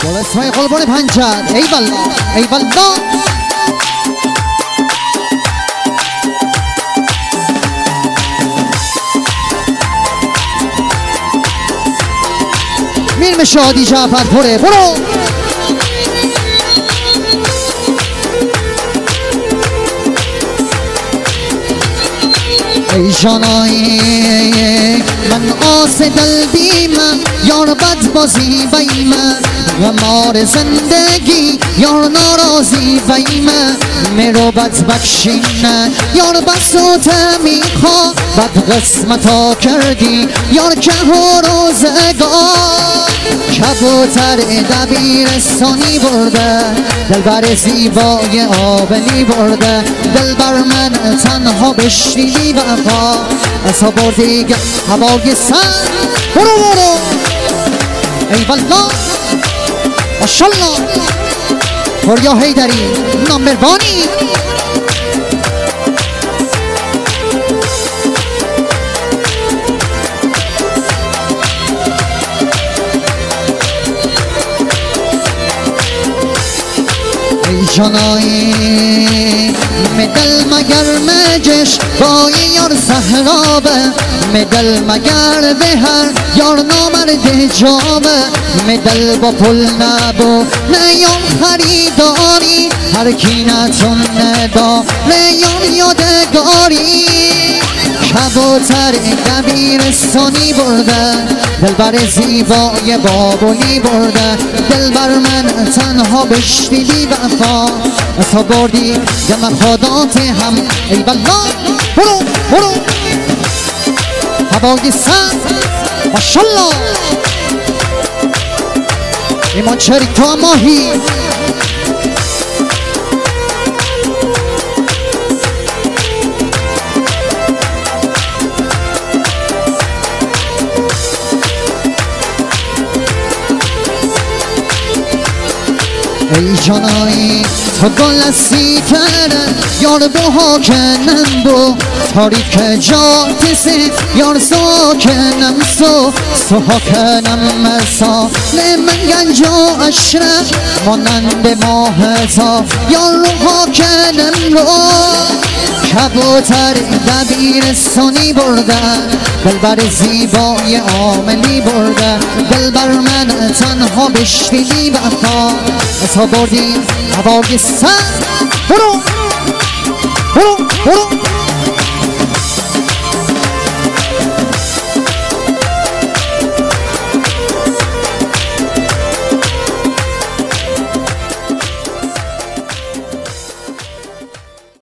بول اسمای قلبان پنجر ای والله ای والله. میر شادی جعفر پره برو. ای جانایی من آس دل بیمم یار بد بازی بیمم و مار زندگی یار ناراضی بیمم میرو بد بکشینه یار بسوت میخوا بد قسمتا کردی یار که روزگار کبوتر دبیرستانی برده دلبر زیبای آبلی برده دلبر من تنها بشنیدی وفا اصلا بردی هوای سر برو برو ای والله ماشالله فریا حیدری نامبروانی. ای جانایی مدل مگر مجش بای یار سهرابه مدل مگر به هر یار نامرد جامه مدل با پول نبو نیام خریداری هر کی نتون ندا نیام یادگاری کبوتر دبیرستانی برده دلبر زیبای بابلی برده دلبر من تنها بشنیدی وفا تا بردی جمع خودات هم ای والله برو برو هوای سر ماشالله ایمان چریک تو ماهی. ای جانایی تو گل سیتره یار بها کنم بو تاریک جات سی یار ساکنم سوها کنم مرسا من گنج و اشرف مانند ماه تا یار روها کنم رو کبوتر دبیرستانی بردن دلبر زیبای عاملی برده دلبر من تنها بشنیدی وفا تا بردی هوای سر برو برو برو